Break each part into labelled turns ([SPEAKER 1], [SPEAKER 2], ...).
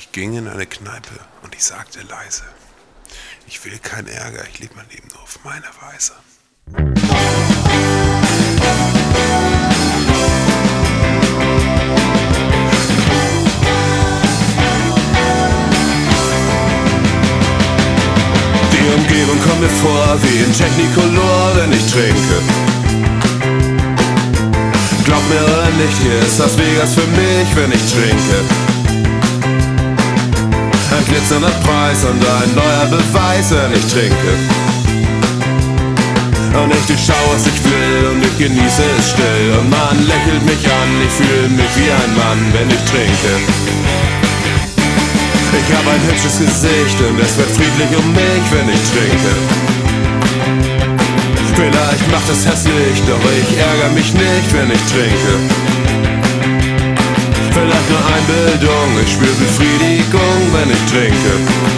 [SPEAKER 1] Ich ging in eine Kneipe und ich sagte leise: Ich will keinen Ärger, ich lebe mein Leben nur auf meine Weise. Die Umgebung kommt mir vor wie in Technicolor, wenn ich trinke. Glaub mir oder nicht, hier ist Las Vegas für mich, wenn ich trinke. Ein glitzernder Preis und ein neuer Beweis, wenn ich trinke. Und ich durchschaue, was ich will und ich genieße es still. Und man lächelt mich an, ich fühle mich wie ein Mann, wenn ich trinke. Ich habe ein hübsches Gesicht und es wird friedlich um mich, wenn ich trinke. Vielleicht macht es hässlich, doch ich ärgere mich nicht, wenn ich trinke. Vielleicht nur Einbildung, ich spüre Befriedigung, wenn ich trinke.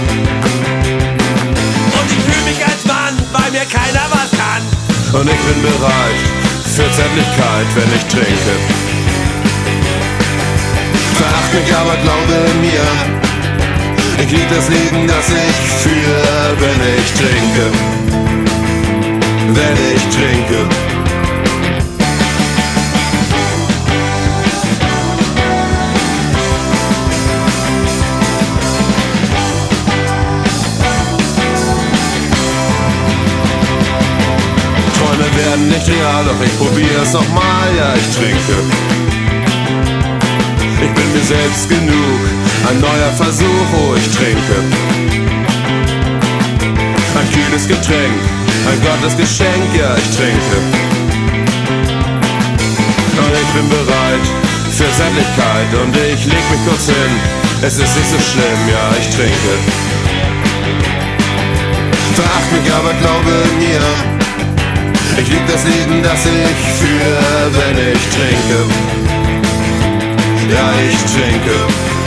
[SPEAKER 2] Und ich fühle mich als Mann, weil mir keiner was kann.
[SPEAKER 1] Und ich bin bereit für Zärtlichkeit, wenn ich trinke. Veracht mich, aber glaube mir, ich lieb das Leben, das ich führe, wenn ich trinke. Wenn ich trinke. Träume werden nicht real, doch ich probiere es nochmal, ja, ich trinke. Ich bin mir selbst genug, ein neuer Versuch, oh, ich trinke. Ein kühles Getränk, ein Gottesgeschenk, ja, ich trinke. Und ich bin bereit für Zärtlichkeit und ich leg mich kurz hin. Es ist nicht so schlimm, ja, ich trinke. Veracht mich, aber glaube mir, ich lieb das Leben, das ich führe, wenn ich trinke. Ja, ich trinke.